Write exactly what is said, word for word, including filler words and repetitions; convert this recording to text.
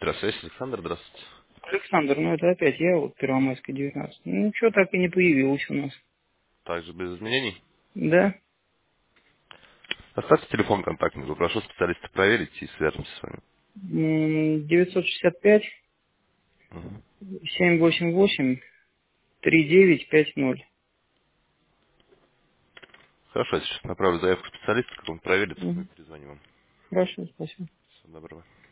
Здравствуйте, Александр, здравствуйте. Александр, ну это опять я, вот Первомайская, девятнадцать. Ну, ничего так и не появилось у нас. Также без изменений. Да? Оставьте телефон контактный, попрошу специалиста проверить и свяжемся с вами. М, девятьсот шестьдесят пять Мгм. семьсот восемьдесят восемь тридцать девять пятьдесят ноль. Хорошо, я сейчас направлю заявку специалиста, как он проверит, мы Мгм. перезвоним вам. Хорошо, спасибо. Всего доброго.